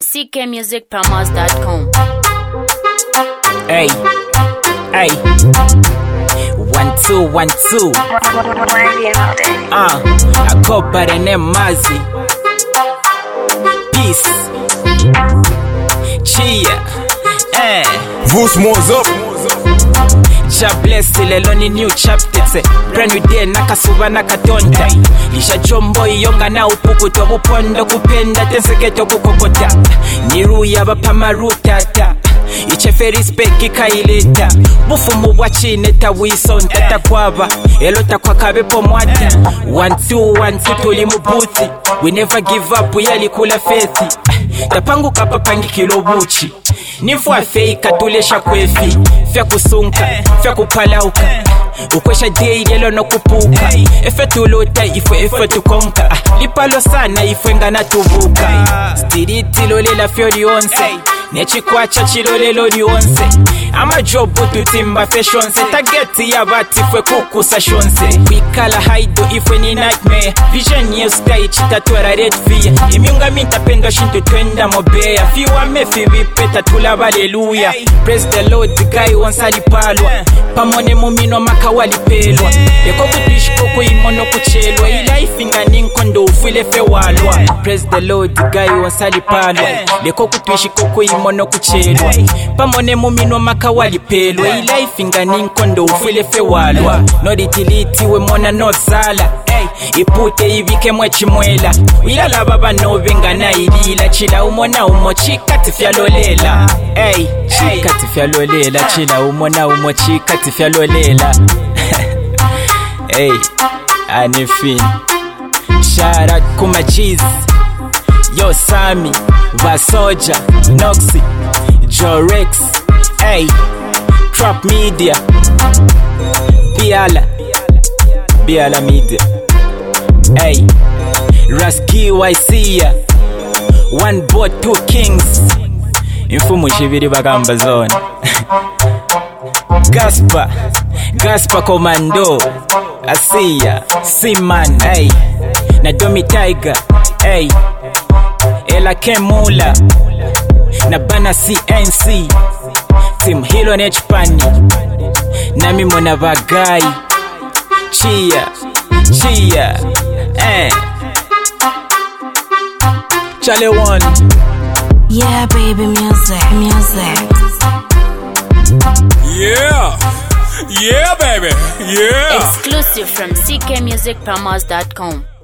ckmusicpromos.com. Hey, hey, 1 2 1 2. I go by the name Mazi. Peace. Chia. Vous smoke up. Ja bless lelo ni new chapter tse brand new day nakasuba nakatonda lisha chombo iyonga na upukuto bupondo kupenda tenseketo kukokota niruya bapama rutata ichefe respect kaileta bufumu bwachine tawisonta takwaba elota kwa kabepo mwata 1 2 1 2 tuli mubuthi we never give up yali kula fethi tapangu kapapangi kilobuchi nifwa fake tulesha kwefi fya kusunka fya kupalauka ukwesha day lelo no kupuka efe tulota ife tukonka lipalo sana ife ngana tuvuka stiriti lolela fyori onse nechikwacha chilolelo lionse ama jobu tutimba feshonse tageti ya bati fwe kukusa shonse wikala haido ifwe ni nightmare vision ye stay chitatwera red fear imiunga minta pendo shintu twenda mobeya fiwa mefi vipeta tula hallelujah praise the lord the guy wansali palwa pamone mumino makawali pelwa eko kutishiko kuimono kuchelwa life ingani nkondo ufile fewalwa praise the lord the guy wansali palwa eko kutishiko kuimono kuchelwa pamone mumino makawali pelwa life ingani nkondo ufile fewalwa no ditiliti we mona no sala ipute ibike mwechimwela ilala baba no bengana ilila chila umona umochikati fyalolela chikati fyalolela chila umona umochikati fyalolela anifin shout out kuma cheese yo Sami Vasoja Noxy Jorex Trap Media Biala Media Raski Waisia One boat 2 kings Infumu shiviri bagamba zone Gaspa Commando Asia Siman na Domi Tiger Ela Kemula na Bana CNC Team Hilo Nechpani Nami mona bagai Chia Chale one. Yeah, baby, music. Yeah, baby, yeah. Exclusive from ckmusicpromos.com.